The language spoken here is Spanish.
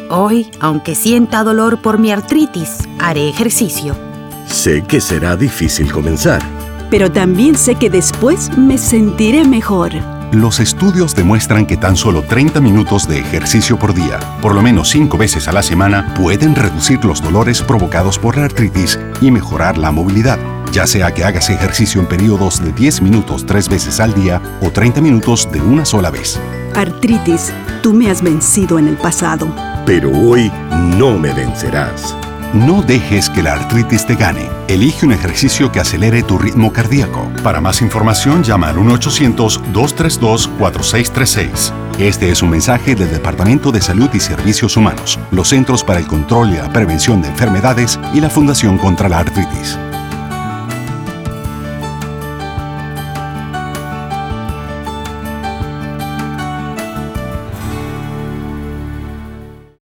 Hoy, aunque sienta dolor por mi artritis, haré ejercicio. Sé que será difícil comenzar, pero también sé que después me sentiré mejor. Los estudios demuestran que tan solo 30 minutos de ejercicio por día, por lo menos 5 veces a la semana, pueden reducir los dolores provocados por la artritis y mejorar la movilidad, ya sea que hagas ejercicio en periodos de 10 minutos 3 veces al día o 30 minutos de una sola vez. Artritis, tú me has vencido en el pasado. pero hoy no me vencerás. No dejes que la artritis te gane. Elige un ejercicio que acelere tu ritmo cardíaco. Para más información, llama al 1-800-232-4636. Este es un mensaje del Departamento de Salud y Servicios Humanos, los Centros para el Control y la Prevención de Enfermedades y la Fundación contra la Artritis.